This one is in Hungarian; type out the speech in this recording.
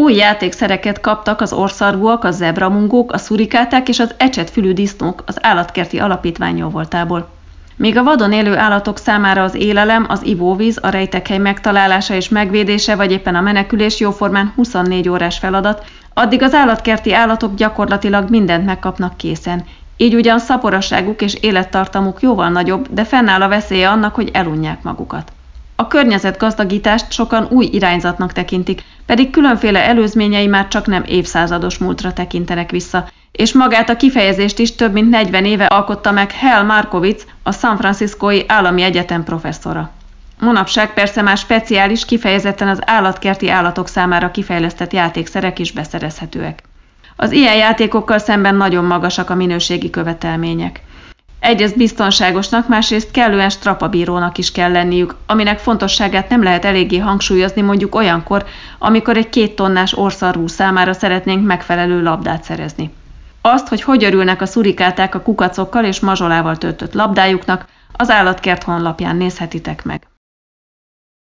Új játékszereket kaptak az orrszarvúak, a zebramungók, a szurikáták és az ecsetfülű disznók az állatkerti alapítvány jóvoltából. Míg a vadon élő állatok számára az élelem, az ivóvíz, a rejtekhely megtalálása és megvédése vagy éppen a menekülés jóformán 24 órás feladat, addig az állatkerti állatok gyakorlatilag mindent megkapnak készen. Így ugyan szaporosságuk és élettartamuk jóval nagyobb, de fennáll a veszélye annak, hogy elunják magukat. A környezetgazdagítást sokan új irányzatnak tekintik, pedig különféle előzményei már csak nem évszázados múltra tekintenek vissza, és magát a kifejezést is több mint 40 éve alkotta meg Hal Markowitz, a San Franciscói Állami Egyetem professzora. Manapság persze már speciális, kifejezetten az állatkerti állatok számára kifejlesztett játékszerek is beszerezhetőek. Az ilyen játékokkal szemben nagyon magasak a minőségi követelmények. Egyrészt biztonságosnak, másrészt kellően strapabírónak is kell lenniük, aminek fontosságát nem lehet eléggé hangsúlyozni mondjuk olyankor, amikor egy 2 tonnás orrszarvú számára szeretnénk megfelelő labdát szerezni. Azt, hogy örülnek a szurikáták a kukacokkal és mazsolával töltött labdájuknak, az állatkert honlapján nézhetitek meg.